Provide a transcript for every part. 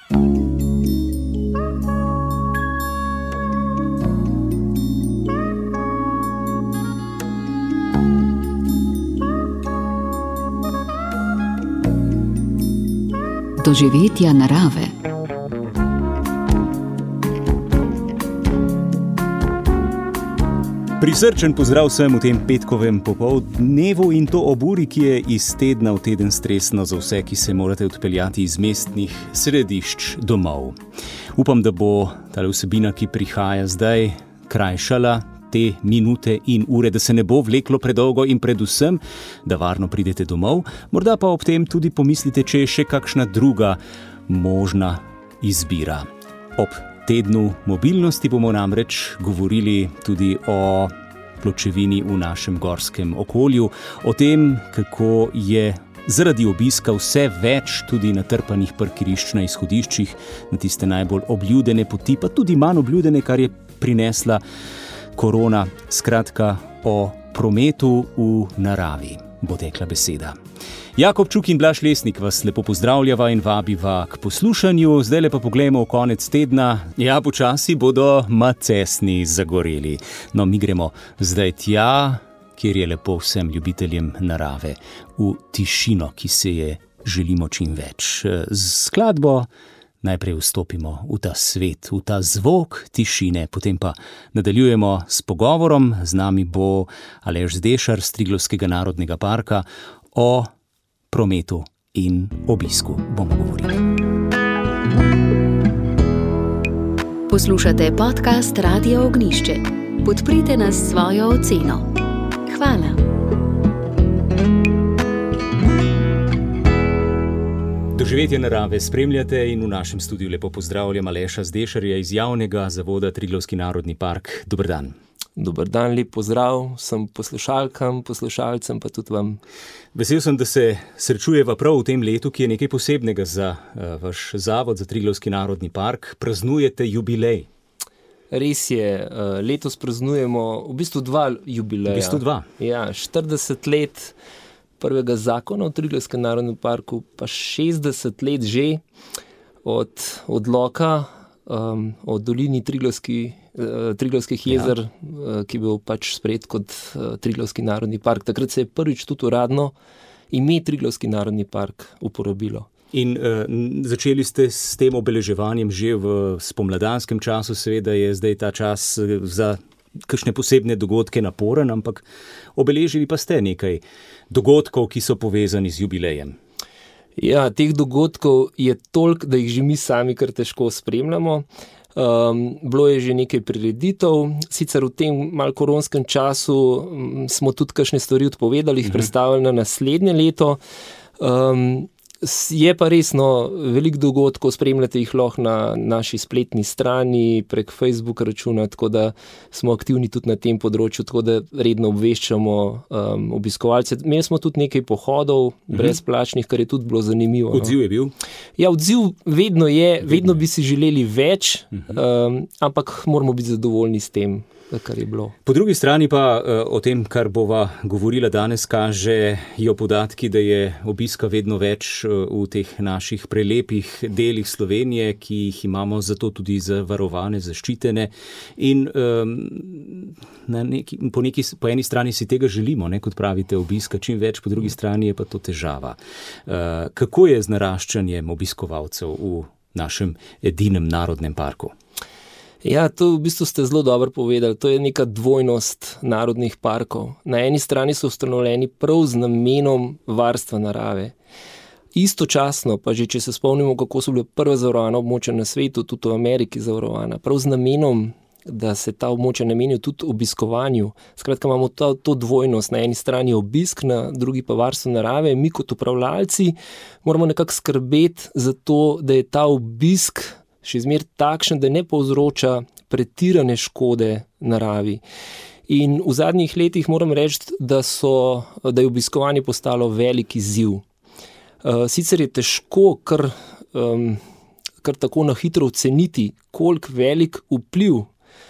Doživetja narave. Prisrčen pozdrav vsem v tem petkovem popoldnevu in to ob uri, ki je iz tedna v teden stresno za vse, ki se morate odpeljati iz mestnih središč domov. Upam, da bo ta vsebina, ki prihaja zdaj, krajšala te minute in ure, da se ne bo vleklo predolgo in predvsem, da varno pridete domov. Morda pa ob tem tudi pomislite, če je še kakšna druga možna izbira. Ob tednu mobilnosti bomo namreč govorili tudi o pločevini v našem gorskem okolju, o tem, kako je zaradi obiska vse več tudi natrpanih parkirišč na izhodiščih, na tiste najbolj obljudene poti, pa tudi manj obljudene, kar je prinesla korona. Skratka, o prometu v naravi bo tekla beseda. Jakob Čuk in Blaž Lesnik vas lepo pozdravljava in vabiva k poslušanju. Zdaj lepo poglejmo v konec tedna. Ja, počasi bodo macesni zagoreli. No, mi gremo zdaj tja, kjer je lepo vsem ljubiteljem narave, v tišino, ki se je želimo čim več. Z skladbo najprej vstopimo v ta svet, v ta zvok tišine, potem pa nadaljujemo s pogovorom. Z nami bo Aleš Zdešar z Triglavskega narodnega parka. O prometu in obisku bomo govorili. Poslušate podcast Radia Ognjišče. Podprite nas s svojo oceno. Hvala. Doživetje narave spremljate in v našem studiu lepo pozdravljam Aleša Zdešarja iz javnega zavoda Triglavski narodni park. Dober dan. Dober dan, lep pozdrav vsem poslušalkam, poslušalcem, pa tudi vam. Vesel sem, da se srečujeva prav v tem letu, ki je nekaj posebnega za vaš zavod, za Triglavski narodni park. Praznujete jubilej. Res je, letos praznujemo v bistvu 2 jubileja. V bistvu 2? Ja, 40 let prvega zakona o Triglavskem narodnem parku, pa 60 let že od odloka o dolini Triglavskih jezer, ki je bil pač sprejet kot Triglavski narodni park. Takrat se je prvič tudi uradno ime Triglavski narodni park uporabilo. In začeli ste s tem obeleževanjem že v spomladanskem času, seveda je zdaj ta čas za kakšne posebne dogodke naporen, ampak obeležili pa ste nekaj dogodkov, ki so povezani z jubilejem. Ja, teh dogodkov je toliko, da jih že mi sami kar težko spremljamo. Bilo je že nekaj prireditev, sicer v tem malo koronskem času smo tudi kakšne stvari odpovedali, jih predstavili na naslednje leto. Je pa resno, veliko dogodkov, spremljate jih lahko na naši spletni strani, prek Facebook računa, tako da smo aktivni tudi na tem področju, tako da redno obveščamo obiskovalce. Imeli smo tudi nekaj pohodov brezplačnih, kar je tudi bilo zanimivo. Odziv je bil? Ja, odziv vedno je, vedno bi si želeli več, ampak moramo biti zadovoljni s tem, kar je bilo. Po drugi strani pa o tem, kar bova govorila danes, kažejo podatki, da je obiska vedno več v teh naših prelepih delih Slovenije, ki jih imamo zato tudi zavarovane, zaščitene in po eni strani si tega želimo, kot pravite, obiska čim več, po drugi strani je pa to težava. Kako je z naraščanjem obiskovalcev v našem edinem narodnem parku? Ja, to v bistvu ste zelo dobro povedali. To je neka dvojnost narodnih parkov. Na eni strani so ustanovljeni prav z namenom varstva narave. Istočasno pa že, če se spomnimo, kako so bile prve zavarovana območja na svetu, tudi v Ameriki zavarovana, prav z namenom, da se ta območja namenijo tudi obiskovanju. Skratka, imamo to dvojnost. Na eni strani obisk, na drugi pa varstvo narave. Mi kot upravljalci moramo nekako skrbeti za to, da je ta obisk še zmeraj takšen, da ne povzroča pretirane škode naravi. In v zadnjih letih moram reči, da je obiskovanje postalo velik izziv. Sicer je težko kar tako na hitro oceniti, koliko velik vpliv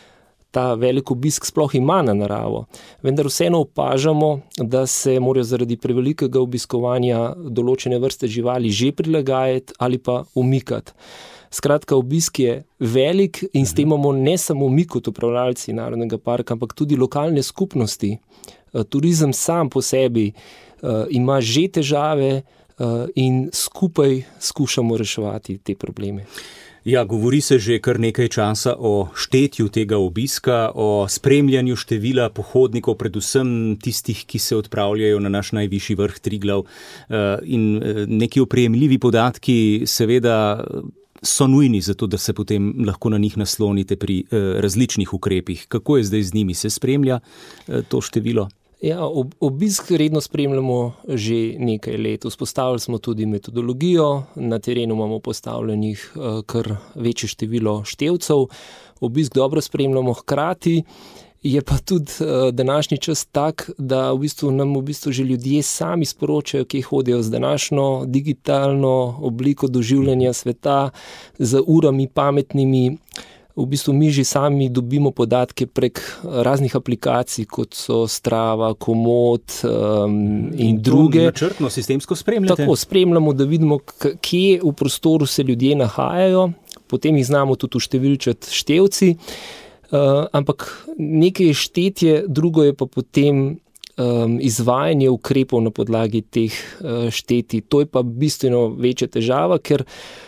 ta velik obisk sploh ima na naravo. Vendar vseeno opažamo, da se morajo zaradi prevelikega obiskovanja določene vrste živali že prilagajati ali pa umikati. Skratka, obisk je velik in s tem imamo ne samo mi kot upravljalci Narodnega parka, ampak tudi lokalne skupnosti. Turizem sam po sebi ima že težave in skupaj skušamo reševati te probleme. Ja, govori se že kar nekaj časa o štetju tega obiska, o spremljanju števila pohodnikov, predvsem tistih, ki se odpravljajo na naš najvišji vrh Triglav, in neki oprijemljivi podatki seveda so nujni za to, da se potem lahko na njih naslonite pri različnih ukrepih. Kako je zdaj z njimi? Se spremlja to število? Ja, obisk redno spremljamo že nekaj let. Vzpostavili smo tudi metodologijo, na terenu imamo postavljenih kar večje število števcev. Obisk dobro spremljamo, hkrati je pa tudi današnji čas tak, da nam že ljudje sami sporočajo, kje hodijo z današnjo digitalno obliko doživljanja sveta, z urami pametnimi. V bistvu mi že sami dobimo podatke prek raznih aplikacij, kot so Strava, Komoot in druge. Načrtno, sistemsko spremljate? Tako, spremljamo, da vidimo, kje v prostoru se ljudje nahajajo, potem jih znamo tudi uštevilčati števci, ampak nekaj je štetje, drugo je pa potem izvajanje ukrepov na podlagi teh štetij. To je pa bistveno večja težava, ker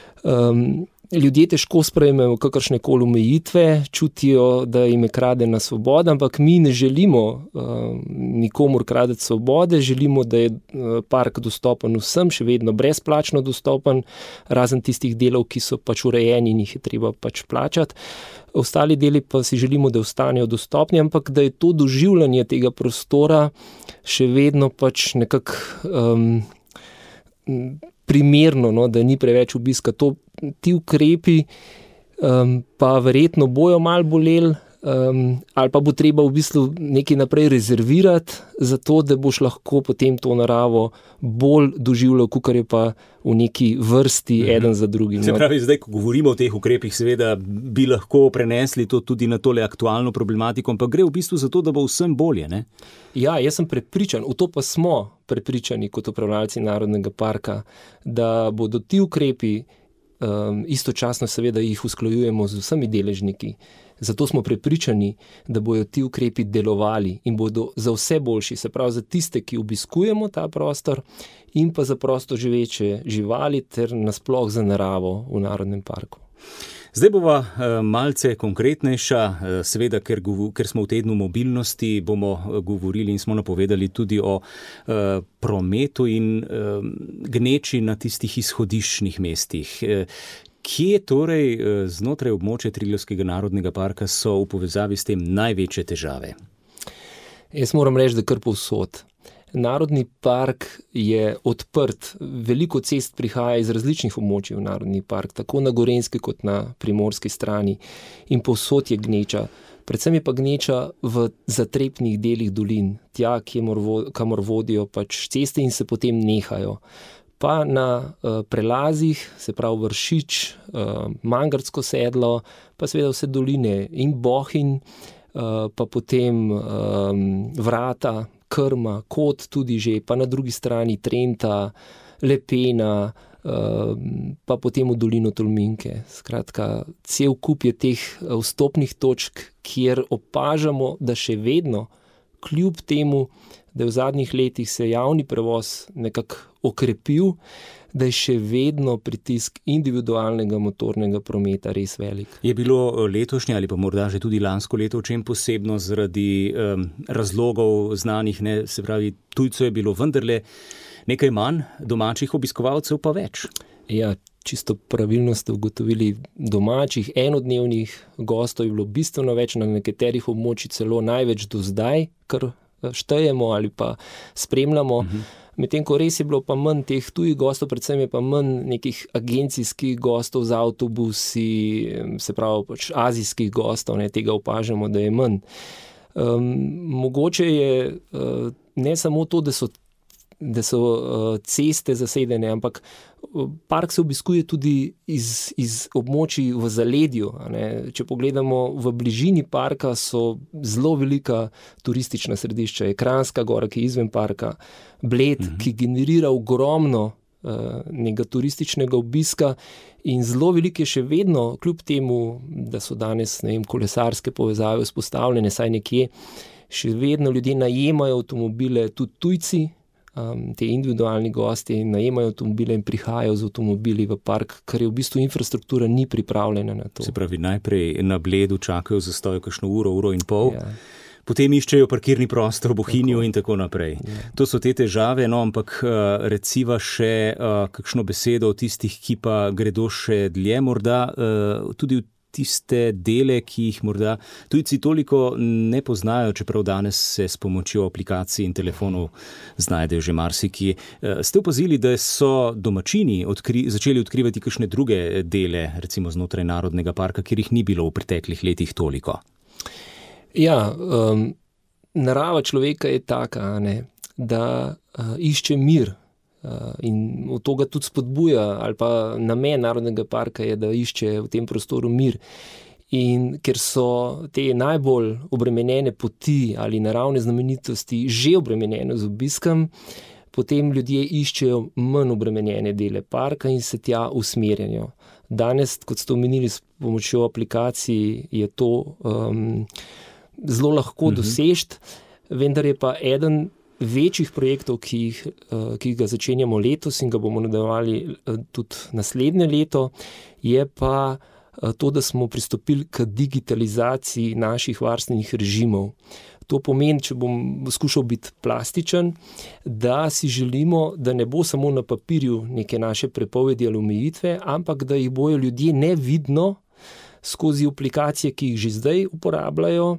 ljudje težko sprejmejo kakršnekoli omejitve, čutijo, da jim je kradena svoboda, ampak mi ne želimo nikomur kradeti svobode, želimo, da je park dostopen vsem, še vedno brezplačno dostopen, razen tistih delov, ki so pač urejeni in jih je treba pač plačati. Ostali deli pa si želimo, da ostanejo dostopni, ampak da je to doživljanje tega prostora še vedno pač nekako primerno, no, da ni preveč obiska. Ti ukrepi pa verjetno bojo malo boleli, ali pa bo treba v bistvu nekaj naprej rezervirati, zato da boš lahko potem to naravo bolj doživljal, kakor je pa v neki vrsti eden za drugim. Se pravi, zdaj, ko govorimo o teh ukrepih, seveda bi lahko prenesli to tudi na tole aktualno problematiko, ampak gre v bistvu za to, da bo vsem bolje, ne? Ja, jaz sem prepričan, v to pa smo prepričani kot upravljalci Narodnega parka, da bodo ti ukrepi, istočasno seveda jih usklajujemo z vsemi deležniki. Zato smo prepričani, da bodo ti ukrepi delovali in bodo za vse boljši, se pravi za tiste, ki obiskujemo ta prostor in pa za prosto živeče živali ter nasploh za naravo v Narodnem parku. Zdaj bova malce konkretnejša, seveda, ker smo v tednu mobilnosti, bomo govorili in smo napovedali tudi o prometu in gneči na tistih izhodiščnih mestih. Kje torej znotraj območja Triglavskega narodnega parka so v povezavi s tem največje težave? Jaz moram reči, da kar povsod. Narodni park je odprt, veliko cest prihaja iz različnih območij v Narodni park, tako na gorenjski kot na primorski strani, in povsod je gneča. Predvsem je pa gneča v zatrepnih delih dolin, tja, kamor vodijo pač ceste in se potem nehajo. Pa na prelazih, se pravi Vršič, Mangartsko sedlo, pa seveda vse doline in Bohinj, pa potem Vrata, Krma, Kot tudi že, pa na drugi strani Trenta, Lepena, pa potem v dolino Tolminke. Skratka, cel kup je teh vstopnih točk, kjer opažamo, da še vedno, kljub temu, da je v zadnjih letih se javni prevoz nekako okrepil, da je še vedno pritisk individualnega motornega prometa res velik. Je bilo letošnje ali pa morda že tudi lansko leto v čem posebno zaradi razlogov znanih, ne, se pravi, tujcev je bilo vendarle nekaj manj, domačih obiskovalcev pa več? Ja, čisto pravilno ste ugotovili, domačih enodnevnih gostov je bilo bistveno več, na nekaterih območjih celo največ do zdaj, kar štejemo ali pa spremljamo. Medtem ko res je bilo pa manj teh tujih gostov, predvsem je pa manj nekih agencijskih gostov z avtobusi, se pravi pač azijskih gostov, ne, tega opažamo, da je manj. Mogoče je ne samo to, da so da so ceste zasedene, ampak park se obiskuje tudi iz območij v zaledju. Če pogledamo, v bližini parka so zelo velika turistična središča. Je Kranjska gora, ki je izven parka, Bled, ki generira ogromno nekega turističnega obiska in zelo veliko je še vedno, kljub temu, da so danes, kolesarske povezave vzpostavljene, saj nekje, še vedno ljudje najemajo avtomobile, tudi tujci, te individualni gosti najemajo avtomobile in prihajajo z avtomobili v park, ker je v bistvu infrastruktura ni pripravljena na to. Se pravi, najprej na Bledu čakajo zastoju kakšno uro in pol, potem iščejo parkirni prostor v Bohinju in tako naprej. To so te težave, ampak reciva še kakšno besedo o tistih, ki pa gredo še dlje, morda tudi v tiste dele, ki jih morda tujci toliko ne poznajo, čeprav danes se s pomočjo aplikacij in telefonov znajdejo že marsikje. Ste opazili, da so domačini začeli odkrivati kakšne druge dele, recimo znotraj Narodnega parka, kjer jih ni bilo v preteklih letih toliko? Ja, narava človeka je taka, da išče mir. In to ga tudi spodbuja, ali pa namen Narodnega parka je, da išče v tem prostoru mir. In ker so te najbolj obremenjene poti ali naravne znamenitosti že obremenjene z obiskom, potem ljudje iščejo manj obremenjene dele parka in se tja usmerjajo. Danes, kot ste omenili, s pomočjo aplikacij je to zelo lahko dosežiti, vendar je pa eden večjih projektov, ki ga začenjamo letos in ga bomo nadaljevali tudi naslednje leto, je pa to, da smo pristopili k digitalizaciji naših varstvenih režimov. To pomeni, če bom skušal biti plastičen, da si želimo, da ne bo samo na papirju neke naše prepovedi ali omejitve, ampak da jih bojo ljudje nevidno skozi aplikacije, ki jih že zdaj uporabljajo,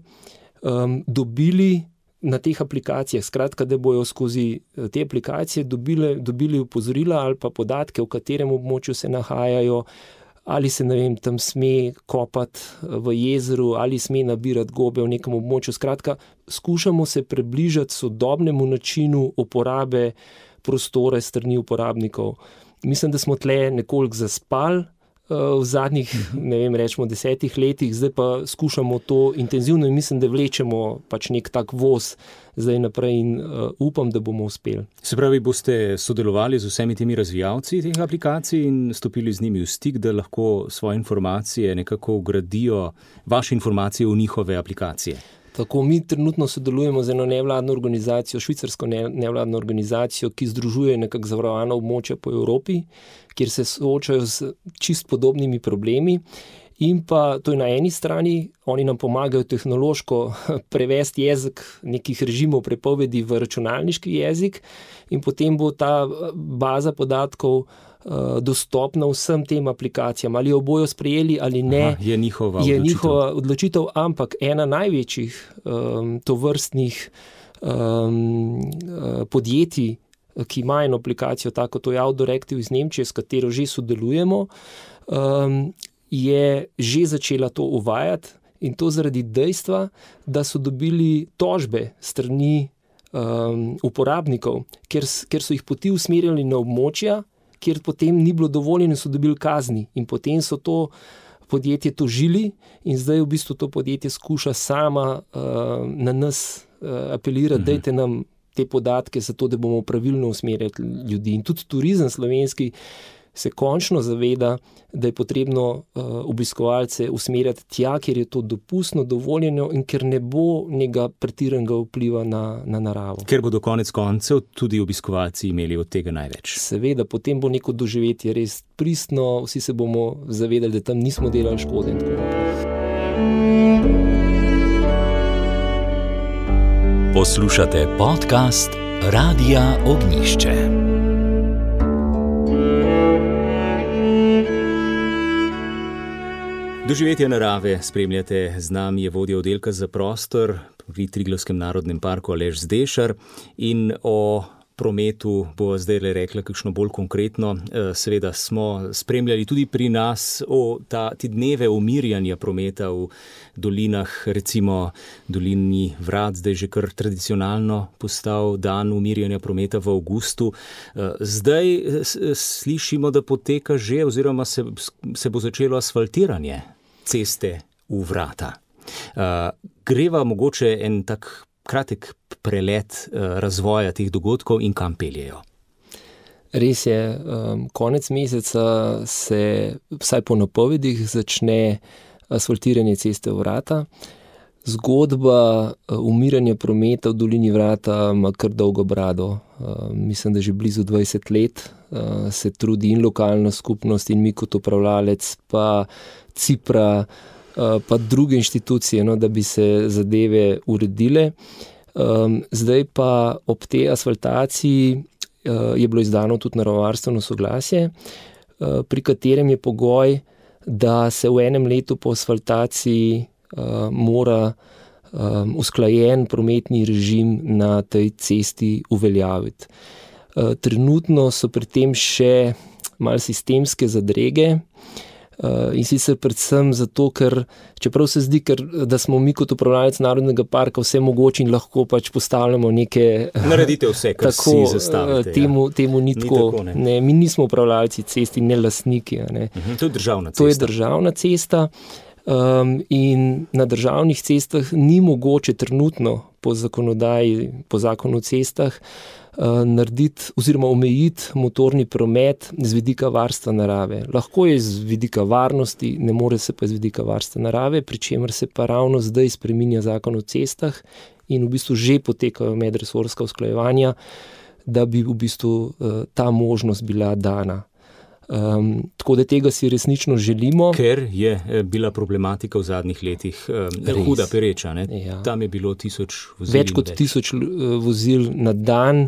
dobili na teh aplikacijah, skratka, da bojo skozi te aplikacije dobili opozorila ali pa podatke, v katerem območju se nahajajo, ali se, tam sme kopati v jezeru, ali sme nabirati gobe v nekem območju. Skratka, skušamo se približati sodobnemu načinu uporabe prostora s strani uporabnikov. Mislim, da smo tle nekoliko zaspali v zadnjih, rečemo 10 letih, zdaj pa skušamo to intenzivno in mislim, da vlečemo pač nek tak voz zdaj naprej in upam, da bomo uspeli. Se pravi, boste sodelovali z vsemi temi razvijalci teh aplikacij in stopili z njimi v stik, da lahko svoje informacije nekako vgradijo, vaše informacije v njihove aplikacije? Tako, mi trenutno sodelujemo z eno nevladno organizacijo, švicarsko nevladno organizacijo, ki združuje nekako zavarovana območja po Evropi, kjer se soočajo z čist podobnimi problemi. In pa to je na eni strani, oni nam pomagajo tehnološko prevesti jezik nekih režimov prepovedi v računalniški jezik in potem bo ta baza podatkov dostopna vsem tem aplikacijam. Ali jo bojo sprejeli ali ne, je njihova odločitev, ampak ena največjih tovrstnih podjetij, ki ima eno aplikacijo, tako to je Outdoor-Active iz Nemčije, s katero že sodelujemo, je že začela to uvajati in to zaradi dejstva, da so dobili tožbe strani uporabnikov, ker so jih poti usmerjali na območja, kjer potem ni bilo dovoljeno, so dobili kazni in potem so to podjetje tožili in zdaj v bistvu to podjetje skuša sama na nas apelirati, dajte nam te podatke za to, da bomo pravilno usmerjali ljudi. In tudi turizem slovenski se končno zaveda, da je potrebno obiskovalce usmerjati tja, kjer je to dopustno, dovoljeno in ker ne bo nekega pretiranega vpliva na naravo. Ker bodo konec koncev tudi obiskovalci imeli od tega največ. Seveda, potem bo neko doživetje res pristno, vsi se bomo zavedali, da tam nismo delali škode in tako naprej. Poslušate podcast Radia Ognjišče. Doživetje narave spremljate, z nami je vodja oddelka za prostor pri Triglavskem narodnem parku Aleš Zdešar in o prometu bova zdaj rekla kakšno bolj konkretno. Seveda smo spremljali tudi pri nas ti dneve umirjanja prometa v dolinah, recimo dolini Vrat, zdaj že kar tradicionalno postal dan umirjanja prometa v avgustu. Zdaj slišimo, da poteka že oziroma se bo začelo asfaltiranje ceste v Vrata. Greva mogoče en tak kratek prelet razvoja teh dogodkov in kam peljejo. Res je, konec meseca se vsaj po napovedih začne asfaltiranje ceste v Vrata. Zgodba umiranja prometa v dolini Vrata ima kar dolgo brado. Mislim, da že blizu 20 let se trudi in lokalna skupnost in mi kot upravljalec, pa Cipra, pa druge inštitucije, da bi se zadeve uredile. Zdaj pa ob tej asfaltaciji je bilo izdano tudi naravovarstveno soglasje, pri katerem je pogoj, da se v enem letu po asfaltaciji mora usklajen prometni režim na tej cesti uveljaviti. Trenutno so pri tem še malo sistemske zadrege, in sicer predvsem zato, ker čeprav se zdi, da smo mi kot upravljalec Narodnega parka vse mogoče in lahko pač postavljamo neke... Naredite vse, kar si zastavite. Temu ni tako. Ne, mi nismo upravljalci cesti, ne lastniki. Ne. To je državna cesta. To je državna cesta in na državnih cestah ni mogoče trenutno po zakonodaji, po zakonu o cestah, narediti oziroma omejiti motorni promet z vidika varstva narave. Lahko je z vidika varnosti, ne more se pa z vidika varstva narave, pri čemer se pa ravno zdaj spreminja zakon o cestah in v bistvu že potekajo medresorska usklajevanja, da bi v bistvu ta možnost bila dana. Tako da tega si resnično želimo. Ker je bila problematika v zadnjih letih huda, pereča. Ne? Ja. Tam je bilo 1000 vozil. Več kot 1000 vozil na dan.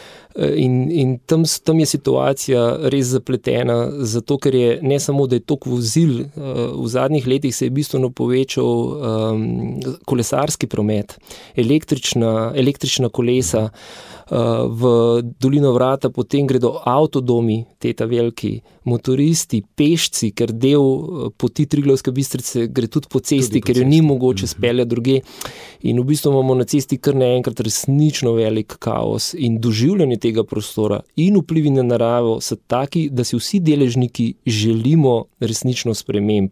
In tam je situacija res zapletena, zato ker je ne samo, da je toliko vozil, v zadnjih letih se je bistveno povečal kolesarski promet, električna kolesa, v dolino Vrata potem gredo avtodomi, teta veliki, motoristi, pešci, ker del poti Triglavske Bistrice gre tudi po cesti, ker jo ni mogoče speljati drugje. In v bistvu imamo na cesti kar naenkrat resnično velik kaos in doživljanje tega prostora in vplivi na naravo so taki, da si vsi deležniki želimo resnično sprememb.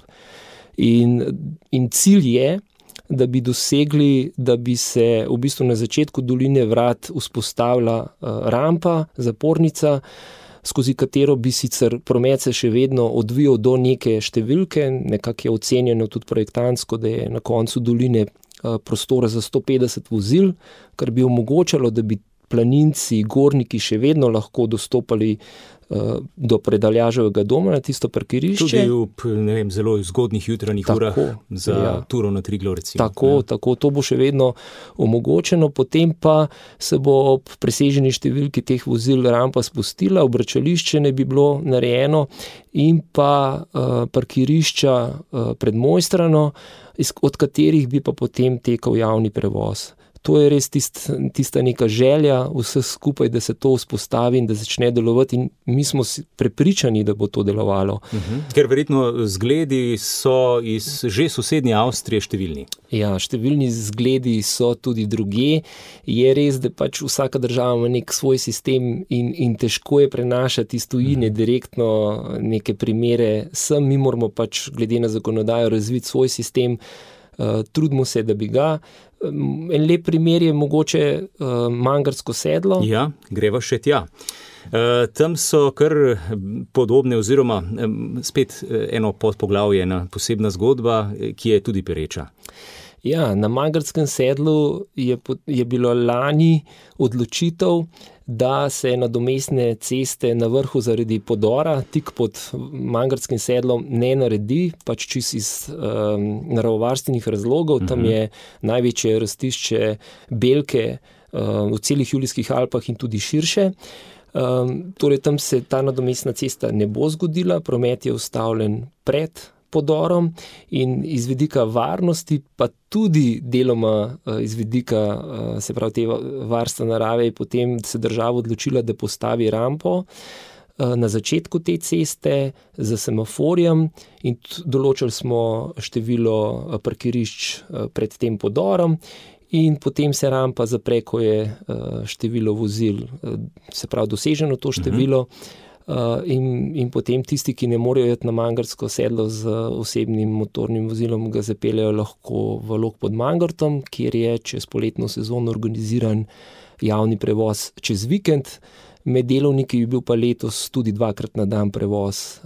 In cilj je, da bi dosegli, da bi se v bistvu na začetku doline Vrat vzpostavila rampa, zapornica, skozi katero bi sicer promet se še vedno odvijal do neke številke, nekako je ocenjeno tudi projektantsko, da je na koncu doline prostora za 150 vozil, kar bi omogočalo, da bi planinci, gorniki še vedno lahko dostopali do Predaljaževega doma na tisto parkirišče. Tudi v zelo zgodnih jutranjih urah za turo na Triglav recimo. Tako, to bo še vedno omogočeno, potem pa se bo ob preseženi številki teh vozil rampa spustila, obračališče ne bi bilo narejeno in pa parkirišča pred Mojstrano, od katerih bi pa potem tekal javni prevoz. To je res tista neka želja vseh skupaj, da se to vzpostavi in da začne delovati in mi smo prepričani, da bo to delovalo. Ker verjetno zgledi so iz že sosednje Avstrije številni. Ja, številni zgledi so tudi drugje. Je res, da pač vsaka država ima nek svoj sistem in težko je prenašati iz tujine direktno neke primere. Mi moramo pač glede na zakonodajo razviti svoj sistem, trudimo se, da bi ga. En lep primer je mogoče Mangarsko sedlo. Ja, greva še tja. Tam so kar podobne oziroma spet eno podpoglavje, ena posebna zgodba, ki je tudi pereča. Ja, na Mangarskem sedlu je bilo lani odločitev, da se nadomestne ceste na vrhu zaradi podora tik pod Mangarskim sedlom ne naredi, pač čisto iz naravovarstvenih razlogov. Tam je največje rastišče belke v celih Julijskih Alpah in tudi širše. Torej tam se ta nadomestna cesta ne bo zgodila, promet je ustavljen pred podorom in iz vidika varnosti, pa tudi deloma iz vidika, se pravi, te varstva narave, je potem se država odločila, da postavi rampo na začetku te ceste za semaforjem in določili smo število parkirišč pred tem podorom in potem se rampa zapre, ko je število vozil, se pravi, doseženo to število. In potem tisti, ki ne morejo iti na Mangartsko sedlo z osebnim motornim vozilom, ga zapeljajo lahko v Log pod Mangartom, kjer je čez poletno sezono organiziran javni prevoz čez vikend. Med delovniki je bil pa letos tudi 2-krat na dan prevoz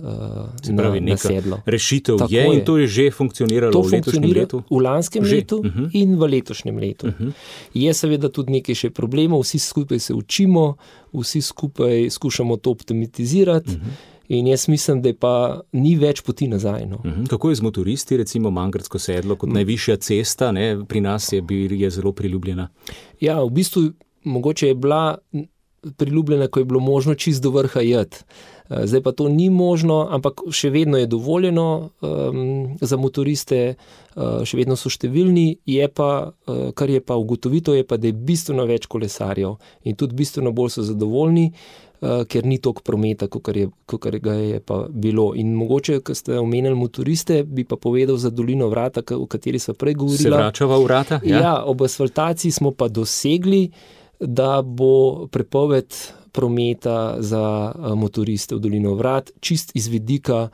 na sedlo. Rešitev tako je in to je že funkcioniralo v letošnjem letu? V lanskem letu in v letošnjem letu. Je seveda tudi nekaj še problemov, vsi skupaj se učimo, vsi skupaj skušamo to optimizirati in jaz mislim, da pa ni več poti nazaj. No. Kako je z motoristi, recimo Mangartsko sedlo kot najvišja cesta, ne? Pri nas je zelo priljubljena? Ja, v bistvu mogoče je bila priljubljena, ko je bilo možno čist do vrha iti. Zdaj pa to ni možno, ampak še vedno je dovoljeno za motoriste, še vedno so številni, je pa, kar je pa ugotovitev, je pa, da je bistveno več kolesarjev in tudi bistveno bolj so zadovoljni, ker ni toliko prometa, kakor ga je pa bilo. In mogoče, ko ste omenili motoriste, bi pa povedal za Dolino Vrata, o kateri sva prej govorila. Se vračava Vrata? Ja, ob asfaltaciji smo pa dosegli, da bo prepoved prometa za motoriste v Dolino Vrat, čist iz vidika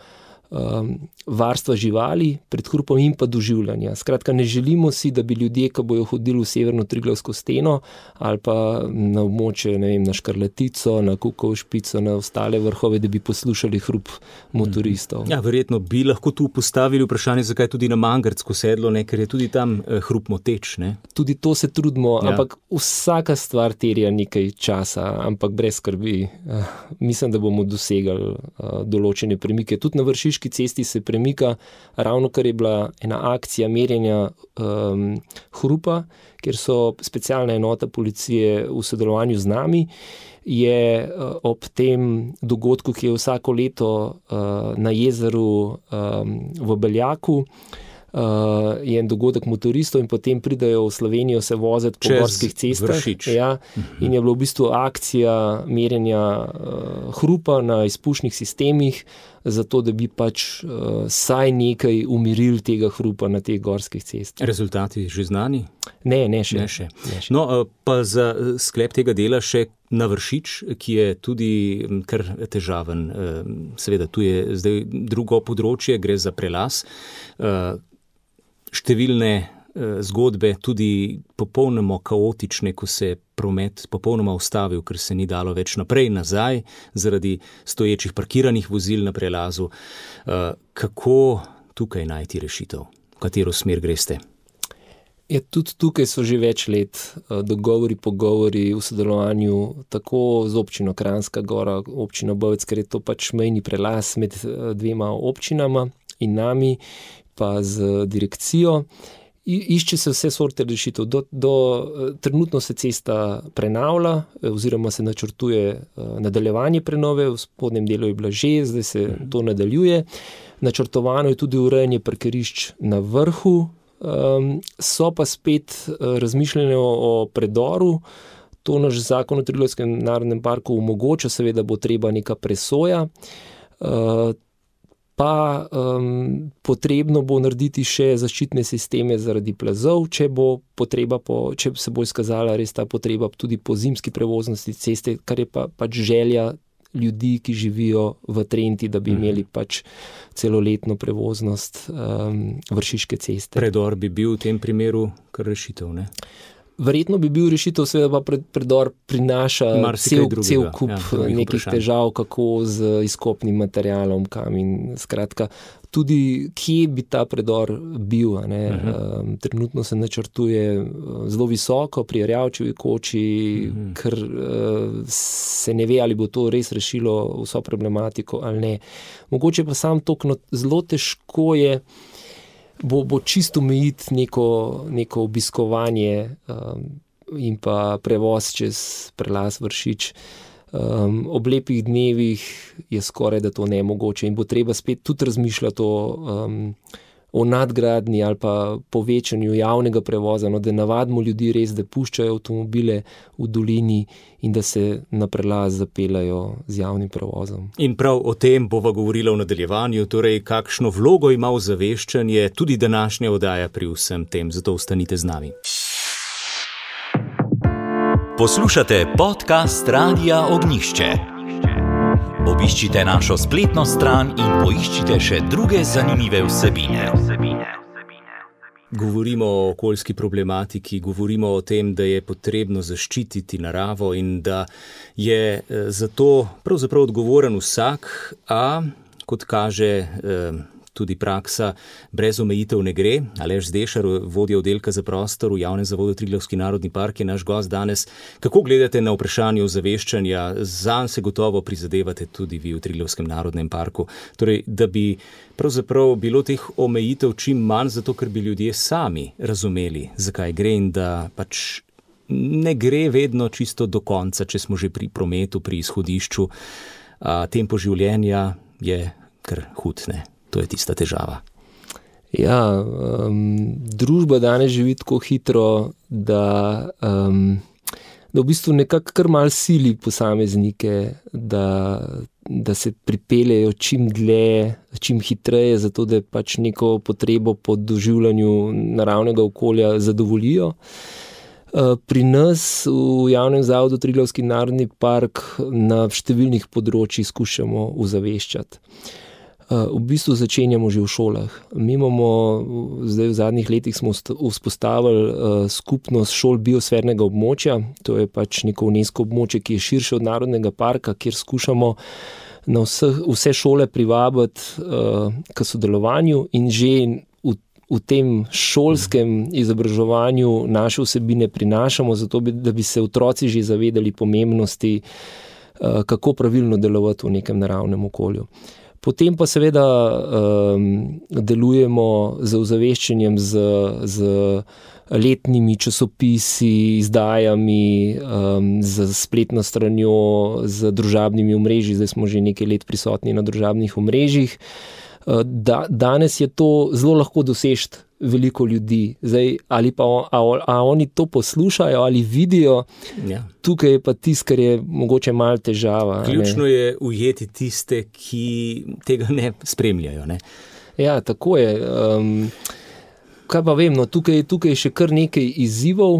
varstva živali pred hrupom in pa doživljanja. Skratka, ne želimo si, da bi ljudje, ko bojo hodili v severno Triglavsko steno ali pa na območje, ne vem, na Škarlatico, na Kukovo špico, na ostale vrhove, da bi poslušali hrup motoristov. Ja, verjetno bi lahko tu postavili vprašanje, zakaj tudi na Mangartsko sedlo, ne, ker je tudi tam hrup moteč, ne? Tudi to se trudimo, ampak vsaka stvar terja nekaj časa, ampak brez skrbi. Mislim, da bomo dosegali določene premike. Tudi na Vršiški cesti se premika, ravno kar je bila ena akcija merjenja hrupa, kjer so specialna enota policije v sodelovanju z nami, je ob tem dogodku, ki je vsako leto na jezeru v Beljaku, je en dogodek motoristov in potem pridajo v Slovenijo se voziti po gorskih cestah. Ja, in je bila v bistvu akcija merjenja hrupa na izpušnih sistemih, zato da bi pač saj nekaj umirili tega hrupa na teh gorskih cestah. Rezultati že znani? Ne še. No, pa za sklep tega dela še na Vršič, ki je tudi kar težaven. Seveda, tu je zdaj drugo področje, gre za prelaz. Številne zgodbe, tudi popolnoma kaotične, ko se je promet popolnoma ustavil, ker se ni dalo več naprej, nazaj, zaradi stoječih parkiranih vozil na prelazu. Kako tukaj najti rešitev? V katero smer greste? Ja, tudi tukaj so že več let pogovori v sodelovanju tako z občino Kranjska Gora, občino Bovec, ker je to pač mejni prelaz med dvema občinama in nami, pa z direkcijo. Išče se vse sorte rešitev. Trenutno se cesta prenavlja oziroma se načrtuje nadaljevanje prenove, v spodnjem delu je bila že, zdaj se to nadaljuje. Načrtovano je tudi urejanje parkirišč na vrhu, so pa spet razmišljanje o predoru. To naš zakon o Triglavskem narodnem parku omogoča, seveda bo treba neka presoja, pa potrebno bo narediti še zaščitne sisteme zaradi plazov, če se bo izkazala res ta potreba tudi po zimski prevoznosti ceste, kar je pač želja ljudi, ki živijo v Trenti, da bi imeli pač celoletno prevoznost Vršiške ceste. Predor bi bil v tem primeru kar rešitev, ne? Verjetno bi bil rešitev, seveda pa predor prinaša cel kup nekih težav, kako z izkopnim materialom, kam in skratka, tudi kje bi ta predor bil. Trenutno se načrtuje zelo visoko pri Erjavčevi koči, ker se ne ve, ali bo to res rešilo vso problematiko ali ne. Mogoče pa sam toliko zelo težko je bo čisto omejiti neko obiskovanje in pa prevoz čez prelaz Vršič. Ob lepih dnevih je skoraj da to nemogoče in bo treba spet tudi razmišljati o nadgradnji ali pa povečanju javnega prevoza, da navadimo ljudi res, da puščajo avtomobile v dolini in da se na prelaz zapeljajo z javnim prevozom. In prav o tem bova govorila v nadaljevanju, torej kakšno vlogo ima ozaveščanje tudi današnja oddaja pri vsem tem, zato ostanite z nami. Poslušate podcast Radia Ognjišče. Obiščite našo spletno stran in poiščite še druge zanimive vsebine. Govorimo o okoljski problematiki, govorimo o tem, da je potrebno zaščititi naravo in da je za to pravzaprav odgovoren vsak, a kot kaže tudi praksa, brez omejitev ne gre. Aleš Zdešar, vodja oddelka za prostor v javnem zavodu Triglavski narodni park, je naš gost danes. Kako gledate na vprašanje ozaveščanja? Zanj se gotovo prizadevate tudi vi v Triglavskem narodnem parku. Torej, da bi pravzaprav bilo teh omejitev čim manj, zato ker bi ljudje sami razumeli, zakaj gre in da pač ne gre vedno čisto do konca, če smo že pri prometu, pri izhodišču. Tempo življenja je kar hud, ne? To je tista težava. Ja, družba danes živi tako hitro, da v bistvu nekako kar malo sili posameznike, da se pripeljejo čim dlje, čim hitreje, zato da pač neko potrebo po doživljanju naravnega okolja zadovoljijo. Pri nas v javnem zavodu Triglavski narodni park na številnih področjih skušamo ozaveščati. V bistvu začenjamo že v šolah. Mi imamo, zdaj v zadnjih letih smo vzpostavili skupnost šol biosfernega območja, to je pač neko UNESCO območje, ki je širše od narodnega parka, kjer skušamo na vse šole privabiti k sodelovanju in že v tem šolskem izobraževanju naše vsebine prinašamo, zato da bi se otroci že zavedali pomembnosti, kako pravilno delovati v nekem naravnem okolju. Potem pa seveda delujemo z ozaveščanjem z letnimi časopisi, izdajami, z spletno stranjo, z družabnimi omrežji. Zdaj smo že nekaj let prisotni na družabnih omrežjih. Danes je to zelo lahko dosežeti veliko ljudi. Zdaj, ali pa oni to poslušajo ali vidijo, ja. Tukaj je pa tisto, kar je mogoče malo težava. Ključno je ujeti tiste, ki tega ne spremljajo. Ne? Ja, tako je. Kaj pa vem, tukaj je še kar nekaj izzivov,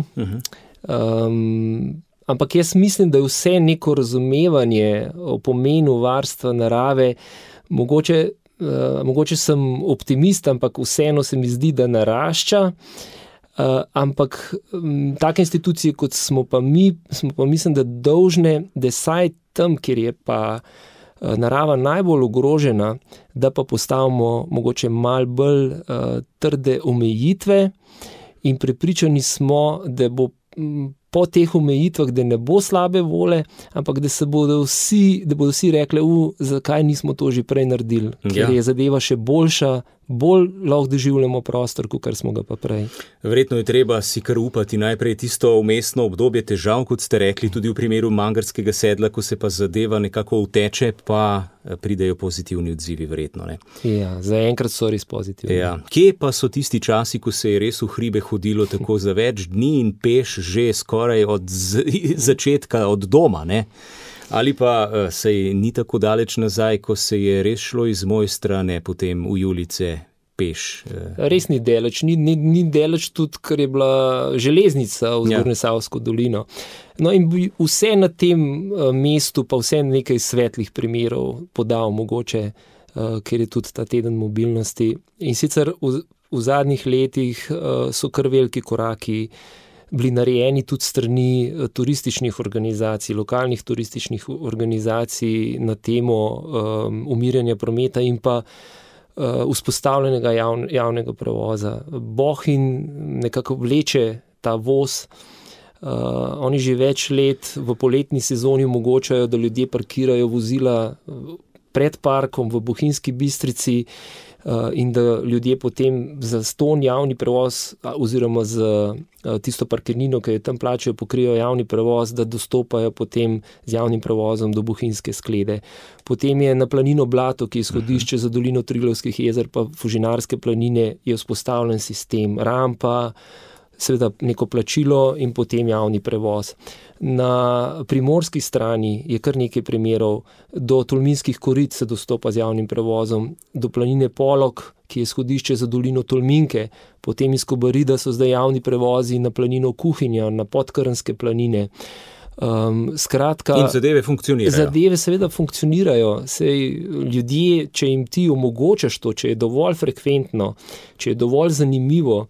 ampak jaz mislim, da je vse neko razumevanje o pomenu varstva narave, mogoče sem optimist, ampak vseeno se mi zdi, da narašča, ampak take institucije, kot smo pa mislim, da dolžne, da saj tam, kjer je pa narava najbolj ogrožena, da pa postavimo mogoče malo bolj trde omejitve in prepričani smo, da bo po teh omejitvah, da ne bo slabe vole, ampak da bodo vsi rekli, zakaj nismo to že prej naredili, ker je zadeva še boljša, bolj lahko doživljamo prostor, kot smo ga pa prej. Verjetno je treba si kar upati najprej tisto vmesno obdobje težav, kot ste rekli, tudi v primeru Mangarskega sedla, ko se pa zadeva nekako uteče, pa pridejo pozitivni odzivi, verjetno. Ne? Ja, zaenkrat so res pozitivni. Ja. Kje pa so tisti časi, ko se je res v hribe hodilo tako za več dni in peš že skoraj od začetka, od doma, ne? Ali pa sej ni tako daleč nazaj, ko se je res šlo iz Mojstrane potem v Julice peš? Res ni daleč, ni daleč tudi, ker je bila železnica v Zgornjesavsko dolino. No in vse na tem mestu pa vse nekaj svetlih primerov podal mogoče, ker je tudi ta teden mobilnosti. In sicer v zadnjih letih so kar veliki koraki bili narejeni tudi strani turističnih organizacij, lokalnih turističnih organizacij na temo umirjanja prometa in pa vzpostavljenega javnega prevoza. Bohinj nekako vleče ta voz. Oni že več let v poletni sezoni omogočajo, da ljudje parkirajo vozila pred parkom v Bohinjski Bistrici. in da ljudje potem za ston javni prevoz oziroma za tisto parkirnino, ki jo tam plačajo, pokrijejo javni prevoz, da dostopajo potem z javnim prevozom do Bohinjske sklede. Potem je na planino Blato, ki je izhodišče za dolino Triglavskih jezer pa Fužinarske planine, je vzpostavljen sistem rampa, seveda neko plačilo in potem javni prevoz. Na primorski strani je kar nekaj primerov, do Tolminskih korit se dostopa z javnim prevozom, do planine Polog, ki je izhodišče za dolino Tolminke, potem iz Kobarida so zdaj javni prevozi na planino Kuhinja, na Podkrnske planine. Skratka, in zadeve funkcionirajo. Zadeve seveda funkcionirajo. Sej ljudje, če jim ti omogočaš to, če je dovolj frekventno, če je dovolj zanimivo,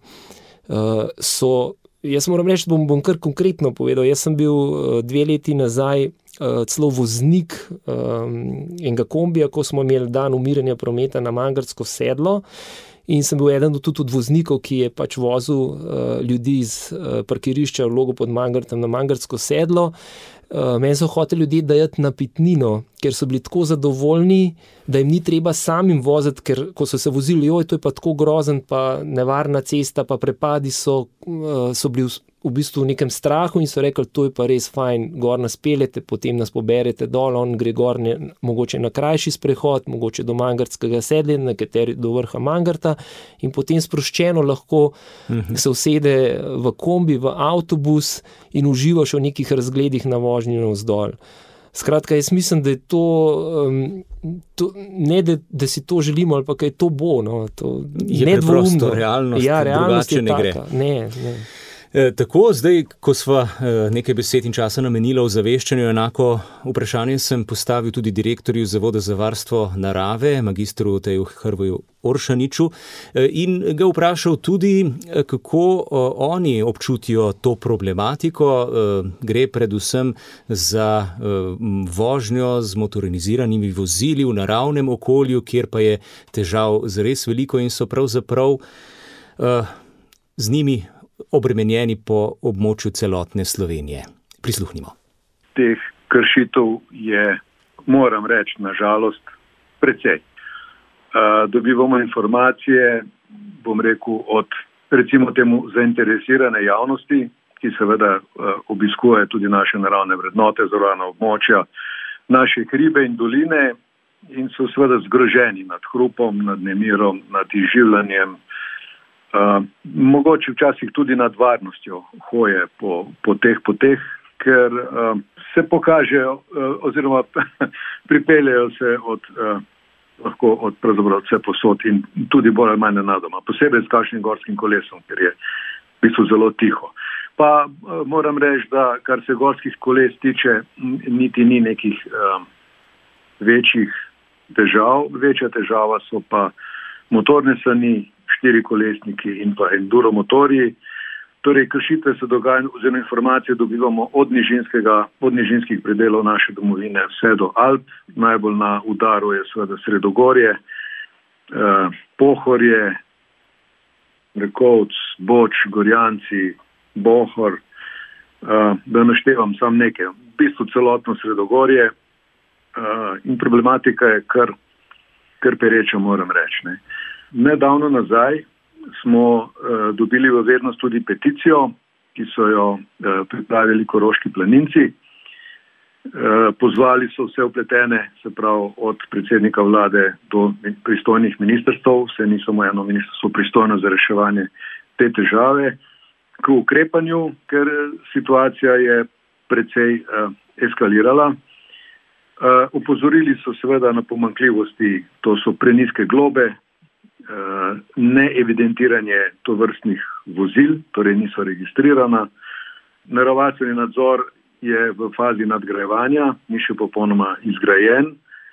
jaz moram reči, bom kar konkretno povedal, jaz sem bil 2 leti nazaj celo voznik enega kombija, ko smo imeli dan umiranja prometa na Mangartsko sedlo in sem bil eden tudi od voznikov, ki je pač vozil ljudi iz parkirišča v Logu pod Mangartom na Mangartsko sedlo. Meni so hoteli ljudje dajati napitnino, ker so bili tako zadovoljni, da jim ni treba samim voziti, ker ko so se vozili, to je pa tako grozen, pa nevarna cesta, pa prepadi so bili v bistvu v nekem strahu in so rekli, to je pa res fajn, gor nas peljete, potem nas poberete dol, on gre gor mogoče na krajši sprehod, mogoče do Mangartskega sedla, nekateri do vrha Mangarta in potem sproščeno lahko se usede v kombi, v avtobus in uživaš v nekih razgledih na vožnji navzdol. Skratka, jaz mislim, da je to ne, da si to želimo, ali pa kaj to bo. No, to je preprosto realnost, drugače ne gre. Ne. Tako, zdaj, ko sva nekaj besed in časa namenila v zaveščanju, enako vprašanje sem postavil tudi direktorju Zavoda za varstvo narave, magistru Teju Hrvoju Oršaniču, in ga vprašal tudi, kako oni občutijo to problematiko. Gre predvsem za vožnjo z motoriziranimi vozili v naravnem okolju, kjer pa je težav zares veliko in so pravzaprav z njimi obremenjeni po območju celotne Slovenije. Prisluhnimo. Teh kršitev je, moram reči, nažalost, precej. Dobivamo informacije, bom rekel, od recimo temu zainteresirane javnosti, ki seveda obiskuje tudi naše naravne vrednote, zavarovana območja, naše hribe in doline in so seveda zgroženi nad hrupom, nad nemirom, nad izživljanjem, mogoče včasih tudi nad varnostjo hoje po teh poteh, ker se pokažejo oziroma pripeljejo se lahko od pravzaprav vse posod in tudi bolj ali manj nenadoma, posebej s kakšnim gorskim kolesom, ker je v bistvu zelo tiho. Pa moram reči, da kar se gorskih koles tiče, niti ni nekih večjih težav. Večja težava so pa motorne sani, 4-kolesniki in pa enduro motorji. Torej, kršitve se dogajajo, oziroma informacije dobivamo od nižinskih predelov naše domovine vse do Alp. Najbolj na udaru je seveda Sredogorje, Pohorje, Rekovc, Boč, Gorjanci, Bohor, da naštevam samo nekaj. V bistvu celotno Sredogorje in problematika je kar pereča, moram reči. Nedavno nazaj smo dobili v vednost tudi peticijo, ki so jo pripravili koroški planinci. Pozvali so vse vpletene, se pravi od predsednika vlade do pristojnih ministrstv, vse ni samo eno ministrstvo pristojno za reševanje te težave, k ukrepanju, ker situacija je precej eskalirala. Opozorili so seveda na pomanjkljivosti, to so prenizke globe, neevidentiranje tovrstnih vozil, torej niso registrirana. Naravovarstveni nadzor je v fazi nadgrajevanja, ni še popolnoma izgrajen.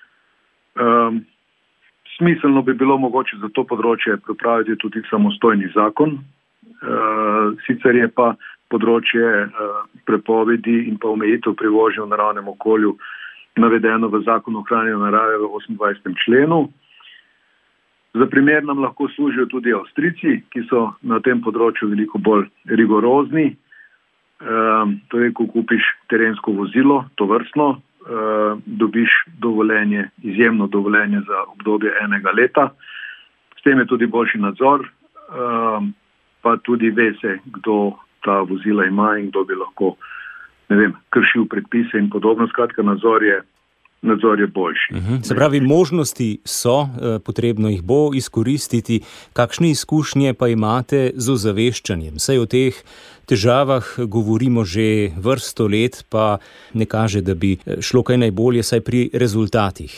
Smiselno bi bilo mogoče za to področje pripraviti tudi samostojni zakon. Sicer je pa področje prepovedi in pa omejitev pri vožnji v naravnem okolju navedeno v Zakonu o ohranjanju narave v 28. členu. Za primer nam lahko služijo tudi Avstrijci, ki so na tem področju veliko bolj rigorozni. Torej, ko kupiš terensko vozilo, tovrstno, dobiš dovoljenje, izjemno dovoljenje za obdobje 1 leta. S tem je tudi boljši nadzor, pa tudi ve se, kdo ta vozila ima in kdo bi lahko, kršil predpise in podobno. Skratka, nadzor je boljši. Se pravi, možnosti so, potrebno jih bo izkoristiti. Kakšne izkušnje pa imate z ozaveščanjem? Saj o teh težavah govorimo že vrsto let, pa ne kaže, da bi šlo kaj najbolje, saj pri rezultatih.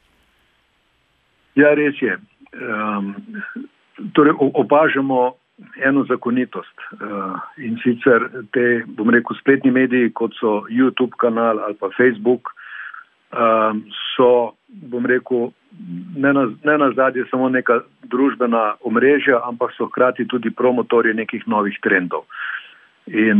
Ja, res je. Torej, opažamo eno zakonitost in sicer te, spletni mediji, kot so YouTube kanal ali pa Facebook, so, ne nazadnje samo neka družbena omrežja, ampak so hkrati tudi promotorji nekih novih trendov. In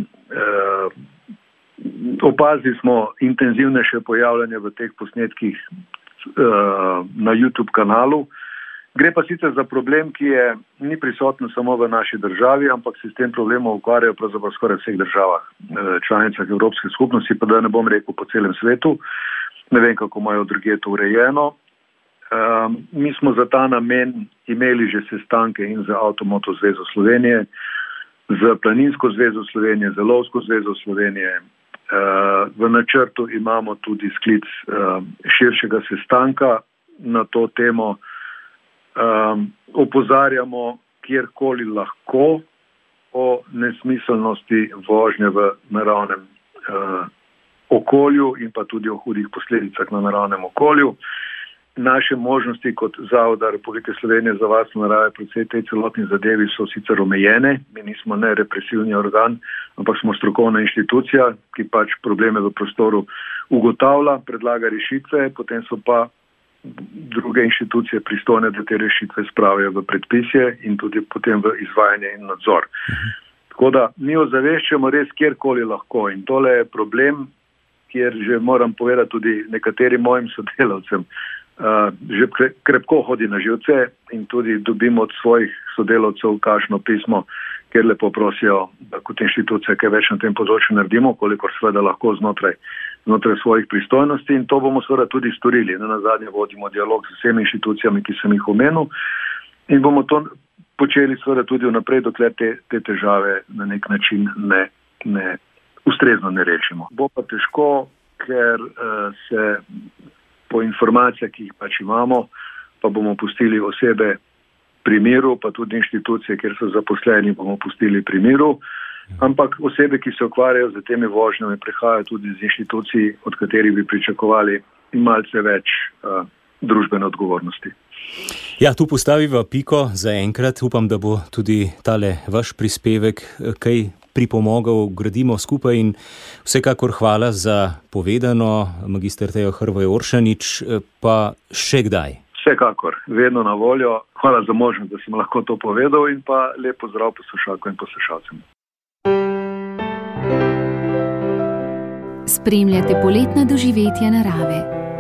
opazili smo intenzivnejše pojavljanje v teh posnetkih na YouTube kanalu. Gre pa sicer za problem, ki ni prisoten samo v naši državi, ampak se s tem problemom ukvarjajo pravzaprav skoraj v vseh državah, članicah Evropske skupnosti, pa da ne bom rekel po celem svetu. Ne vem, kako imajo drugje to urejeno. Mi smo za ta namen imeli že sestanke in z Avtomoto zvezo Slovenije, z Planinsko zvezo Slovenije, z Lovsko zvezo Slovenije. V načrtu imamo tudi sklic širšega sestanka na to temo. Opozarjamo kjerkoli lahko o nesmiselnosti vožnje v naravnem okolju in pa tudi o hudih posledicah na naravnem okolju. Naše možnosti kot Zavoda Republike Slovenije za varstvo narave pri tej celotni zadevi so sicer omejene. Mi nismo ne represivni organ, ampak smo strokovna inštitucija, ki pač probleme v prostoru ugotavlja, predlaga rešitve, potem so pa druge inštitucije pristojne, da te rešitve spravijo v predpisje in tudi potem v izvajanje in nadzor. Tako da mi ozaveščamo res kjerkoli lahko in tole je problem, kjer že moram povedati tudi nekaterim mojim sodelavcem, že krepko hodi na živce in tudi dobimo od svojih sodelavcev kakšno pismo, kjer lepo prosijo, da kot inštitucija kaj več na tem področju naredimo, kolikor seveda lahko znotraj svojih pristojnosti in to bomo seveda tudi storili. Nazadnje vodimo dialog z vsemi inštitucijami, ki sem jih omenil in bomo to počeli seveda tudi vnaprej, dokler te težave na nek način ne ustrezno ne rešimo. Bo pa težko, ker se po informacijah, ki jih pač imamo, pa bomo pustili osebe pri miru, pa tudi inštitucije, kjer so zaposleni, bomo pustili pri miru. Ampak osebe, ki se ukvarjajo z temi vožnjami, prihajajo tudi z inštitucij, od katerih bi pričakovali malce več družbene odgovornosti. Ja, tu postaviva piko za enkrat. Upam, da bo tudi tale vaš prispevek kaj pripomogel, gradimo skupaj in vsekakor hvala za povedano, magister Tejo Hrvoje Oršanič, pa še kdaj? Vsekakor, vedno na voljo. Hvala za možnost, da sem lahko to povedal in pa lep pozdrav poslušalkam in poslušalcem. Spremljate poletna doživetja narave.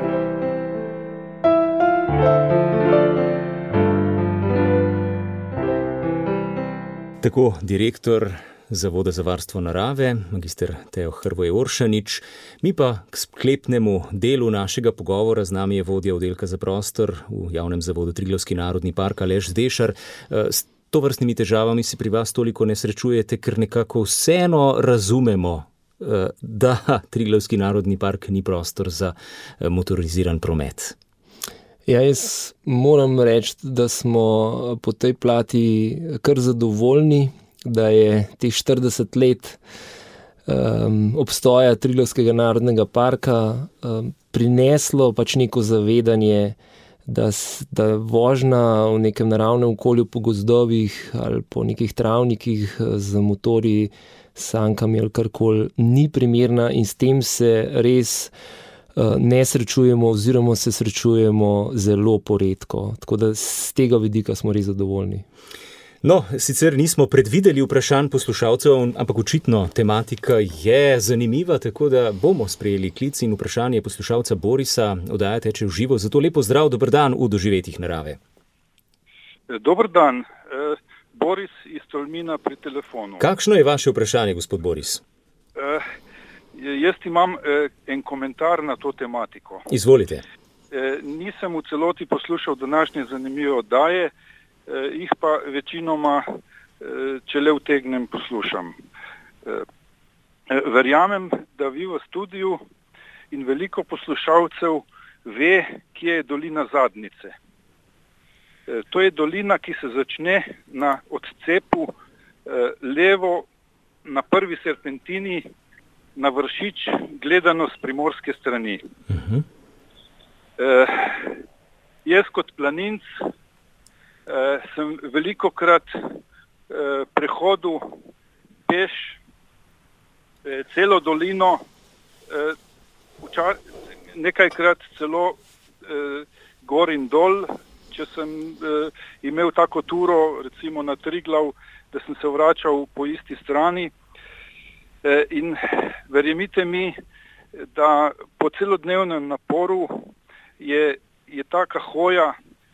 Tako direktor Zavoda za varstvo narave, magister Tejo Hrvoje Oršanič. Mi pa k sklepnemu delu našega pogovora, z nami je vodja oddelka za prostor v javnem zavodu Triglavski narodni park Aleš Zdešar. S tovrstnimi težavami se pri vas toliko ne srečujete, ker nekako vseeno razumemo, da Triglavski narodni park ni prostor za motoriziran promet. Ja, jaz moram reči, da smo po tej plati kar zadovoljni, da je teh 40 let obstoja Triglavskega narodnega parka prineslo pač neko zavedanje, da vožnja v nekem naravnem okolju po gozdovih ali po nekih travnikih z motorji, sankami ali karkoli ni primerna in s tem se res ne srečujemo oziroma se srečujemo zelo poredko. Tako da z tega vidika smo res zadovoljni. No, sicer nismo predvideli vprašanj poslušalcev, ampak očitno tematika je zanimiva, tako da bomo sprejeli klic in vprašanje poslušalca Borisa. Oddaja teče v živo, zato lepo zdrav, dober dan v doživetjih narave. Dober dan, Boris iz Tolmina pri telefonu. Kakšno je vaše vprašanje, gospod Boris? Jaz imam en komentar na to tematiko. Izvolite. nisem v celoti poslušal današnje zanimive oddaje, jih pa večinoma, če le utegnem, poslušam. Verjamem, da vi v studiu in veliko poslušalcev ve, kje je dolina Zadnjice. To je dolina, ki se začne na odcepu levo na prvi serpentini na Vršič, gledano s primorske strani. Jaz kot planinc sem velikokrat prehodil peš celo dolino, nekajkrat celo gor in dol, če sem imel tako turo, recimo na Triglav, da sem se vračal po isti strani. In verjemite mi, da po celodnevnem naporu je taka hoja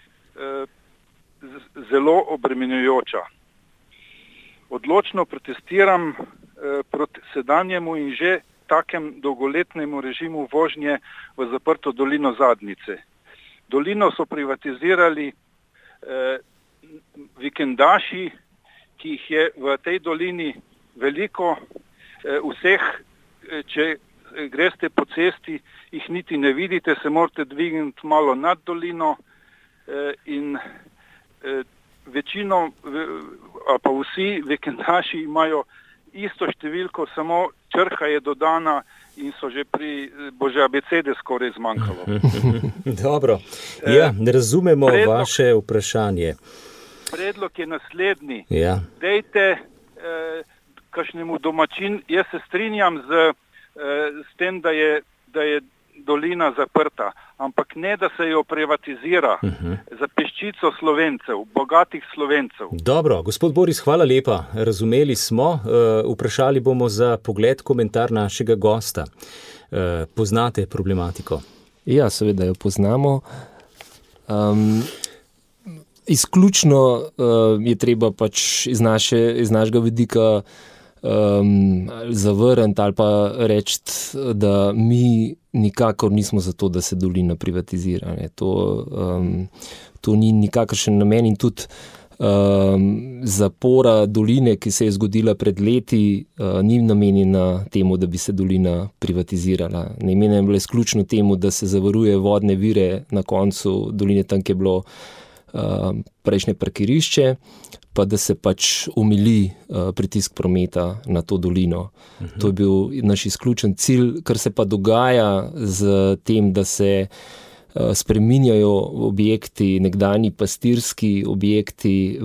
zelo obremenjujoča. Odločno protestiram proti sedanjemu in že takem dolgoletnemu režimu vožnje v zaprto dolino Zadnjice. Dolino so privatizirali vikendaši, ki jih je v tej dolini veliko, vseh, če greste po cesti, jih niti ne vidite, se morate dvigniti malo nad dolino in večino, ali pa vsi vikendaši imajo isto številko, samo črka je dodana in so že bo že abecede skoraj zmanjkalo. Dobro, ne razumemo vaše vprašanje. Predlog je naslednji. Ja. Dejte kakšnemu domačin, jaz se strinjam s tem, da je dolina zaprta, ampak ne, da se jo privatizira za peščico Slovencev, bogatih Slovencev. Dobro, gospod Boris, hvala lepa. Razumeli smo. Vprašali bomo za pogled, komentar našega gosta. Poznate problematiko? Ja, seveda jo poznamo. Izključno je treba pač iz našega vidika zavrniti ali pa reči, da mi nikakor nismo za to, da se dolina privatizira. To ni nikakršen namen in tudi zapora doline, ki se je zgodila pred leti, ni namenjena temu, da bi se dolina privatizirala. Namenjena je bila izključno temu, da se zavaruje vodne vire na koncu doline, tam, kjer je bilo prejšnje parkirišče, pa da se pač umili pritisk prometa na to dolino. To je bil naš izključen cilj, kar se pa dogaja z tem, da se spreminjajo objekti, nekdanji pastirski objekti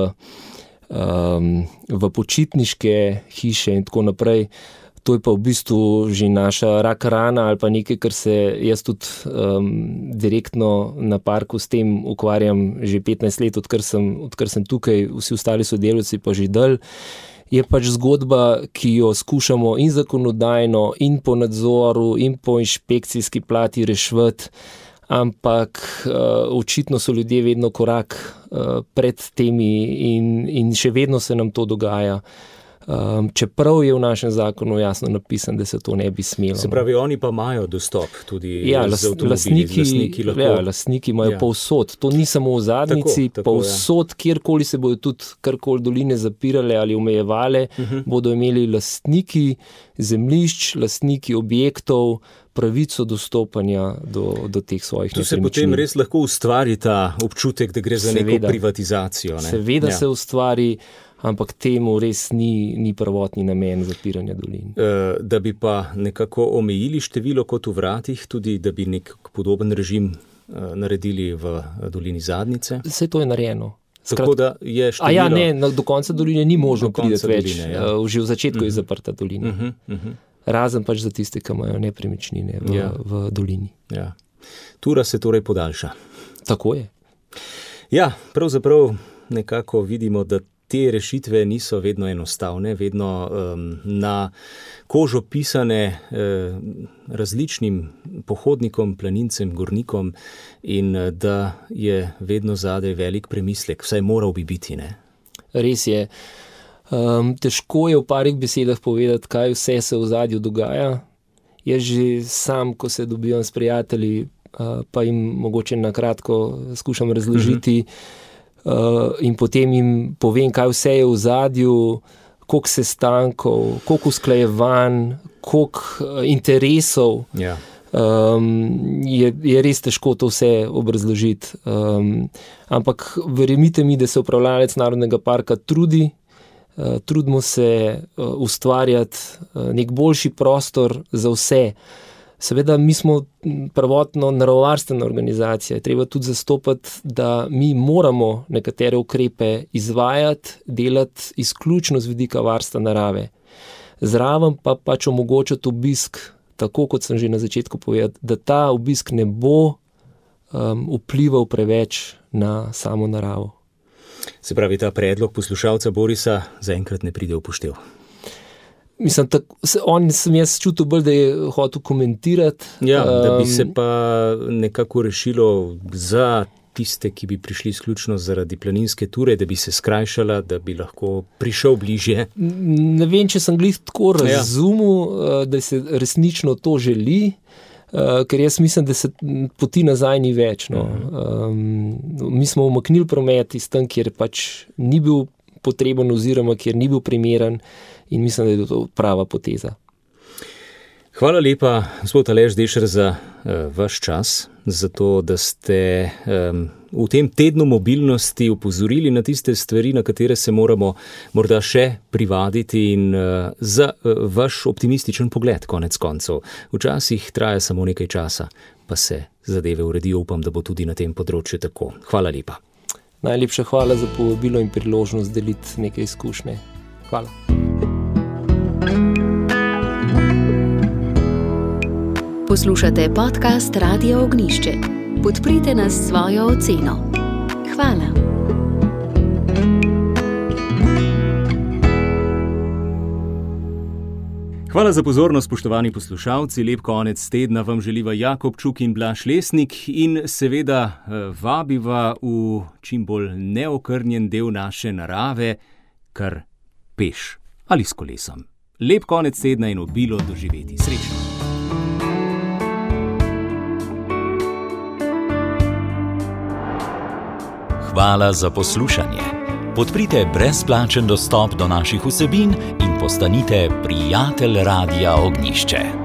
v počitniške hiše in tako naprej. To je pa v bistvu že naša rak rana ali pa nekaj, kar se jaz tudi direktno na parku s tem ukvarjam že 15 let, odkar sem tukaj, vsi ostali sodelavci pa že dalj. Je pač zgodba, ki jo skušamo in zakonodajno, in po nadzoru, in po inšpekcijski plati reševati, ampak očitno so ljudje vedno korak pred temi in še vedno se nam to dogaja. Čeprav je v našem zakonu jasno napisan, da se to ne bi smelo. Se pravi, oni pa imajo dostop tudi z avtomobili. Lastniki imajo povsod. To ni samo v Zadnjici, povsod, kjerkoli se bodo tudi karkoli doline zapirale ali omejevale, bodo imeli lastniki zemljišč, lastniki objektov, pravico dostopanja do teh svojih nepremičnin. Tu se potem res lahko ustvari ta občutek, da gre za neko privatizacijo. Seveda se ustvari, ampak temu res ni prvotni namen zapiranja dolin. Da bi pa nekako omejili število kot v Vratih, tudi da bi nek podoben režim naredili v dolini Zadnjice? Vse to je narejeno. Tako da je število... do konca doline ni možno priti več. Že v začetku je zaprta dolina. Razen pač za tiste, ki imajo nepremičnine v dolini. Ja. Tura se torej podaljša. Tako je. Ja, pravzaprav nekako vidimo, da te rešitve niso vedno enostavne, vedno na kožo pisane različnim pohodnikom, planincem, gornikom in da je vedno zadaj velik premislek, vsaj moral bi biti, ne? Res je. Težko je v parih besedah povedati, kaj vse se v ozadju dogaja. Jaz že sam, ko se dobivam s prijatelji, pa jim mogoče na kratko skušam razložiti in potem jim povem, kaj vse je v zadju, koliko sestankov, koliko usklajevanj, koliko interesov. Ja. Je res težko to vse obrazložiti. Ampak verjemite mi, da se upravljalec Narodnega parka trudimo se ustvarjati nek boljši prostor za vse. Seveda, mi smo prvotno naravovarstvena organizacija. Treba tudi zastopati, da mi moramo nekatere ukrepe izvajati, delati izključno z vidika varstva narave. Zraven pa pač omogočati obisk, tako kot sem že na začetku povedal, da ta obisk ne bo vplival preveč na samo naravo. Se pravi, ta predlog poslušalca Borisa zaenkrat ne pride v upoštev. Mislim, sem jaz čutil bolj, da je hotel komentirati. Ja, da bi se pa nekako rešilo za tiste, ki bi prišli izključno zaradi planinske ture, da bi se skrajšala, da bi lahko prišel bližje. Ne vem, če sem glih tako razumel, da se resnično to želi, ker jaz mislim, da se poti nazaj ni več. No. Mi smo umaknili promet iz tam, kjer pač ni bil potreben oziroma kjer ni bil primeren, in mislim, da je to prava poteza. Hvala lepa, gospod Aleš Dešer, za vaš čas, za to, da ste v tem tednu mobilnosti opozorili na tiste stvari, na katere se moramo morda še privaditi, in za vaš optimističen pogled konec koncev. Včasih traja samo nekaj časa, pa se zadeve uredijo. Upam, da bo tudi na tem področju tako. Hvala lepa. Najlepša hvala za povabilo in priložnost deliti nekaj izkušnje. Hvala. Poslušate podcast Radia Ognjišče. Podprite nas s svojo oceno. Hvala. Hvala za pozornost, spoštovani poslušalci. Lep konec tedna vam želiva Jakob Čuk in Blaž Lesnik in seveda vabiva v čim bolj neokrnjen del naše narave, kar peš ali s kolesom. Lep konec tedna in obilo doživeti. Srečno! Hvala za poslušanje. Podprite brezplačen dostop do naših vsebin in postanite prijatelj Radia Ognjišče.